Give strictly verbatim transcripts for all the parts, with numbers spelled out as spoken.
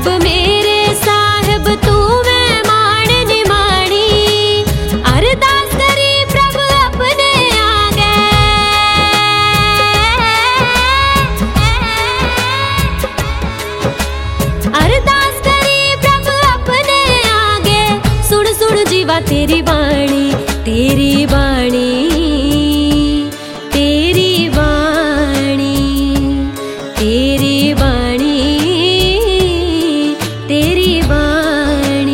साहिब मेरे साहिब तू मैं मान निमाणी, अरदास करी प्रभु अपने आगे। अरदास करी प्रभु अपने आगे, सुन सुन जीवा तेरी बाणी, तेरी बाणी, तेरी बाणी, तेरी बाणी, तेरी बाणी।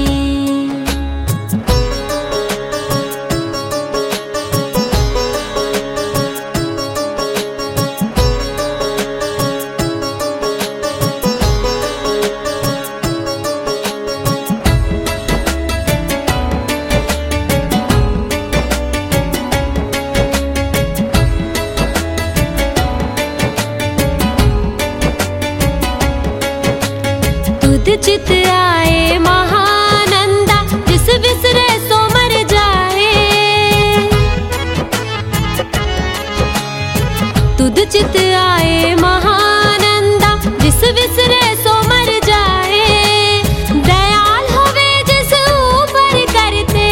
तुध चित आए महानंदा, जिस विसरे सो मर जाए। तुध चित आए महानंदा, जिस विसरे सो मर जाए। दयाल होवे जिस ऊपर करते,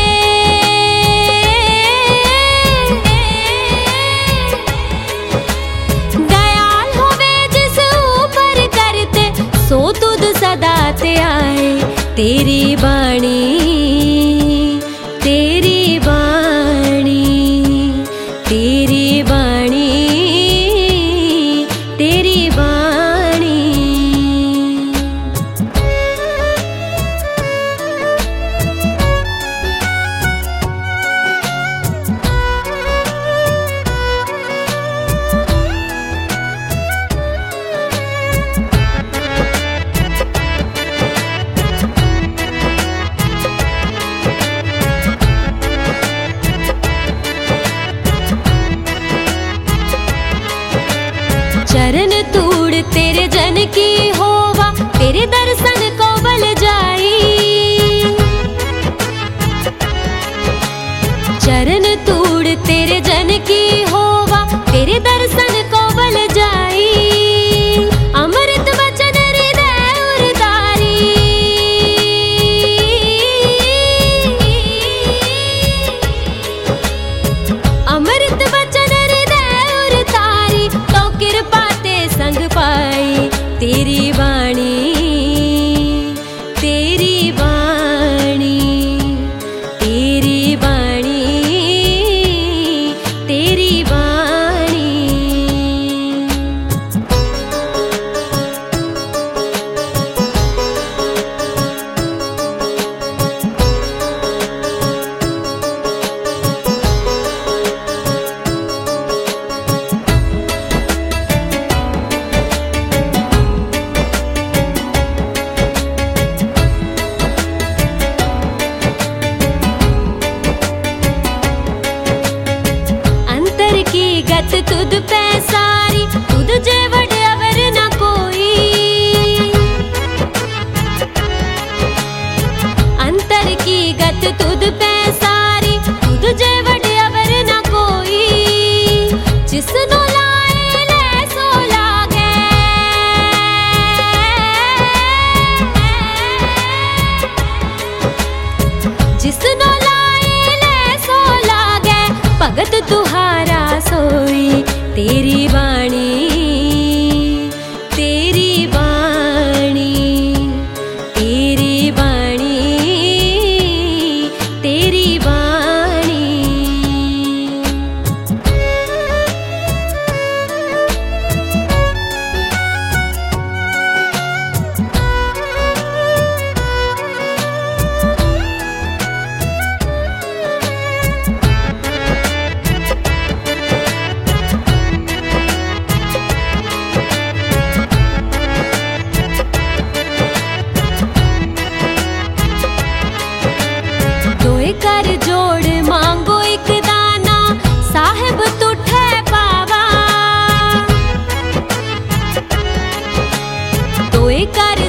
दयाल होवे जिस ऊपर करते, सो तुद सदा ते आए। तेरी बाणी, तेरी बाणी, तेरी बाणी, तेरी बाणी। चरण तूड़ तेरे जन की होवा, तेरे दर्शन को बल जाई। चरण तूड़ तेरे जन की होवा, तेरे दर्शन को बल जाई। अमृत वचन हृदय उरतारी, अमृत वचन हृदय उरतारी, तो कृपा संग पाई। तेरी वाणी, तेरी वाणी, तेरी वाणी, तेरी वाणी। गत तुद पे सारी, तुद जे वडे अवर न कोई। अंतर की गत तुद पे सारी, तुद जे वडे अवर न कोई। जिसनो लाए ले सो लागे, जिसनो लाए ले सो लागे। भगत तुहारा सोई। तेरी वाणी, तेरी वाणी, तेरी वाणी, तेरी वाणी। कर जोड़ मांगो एक दाना, साहिब तुठे पावा। तोय कर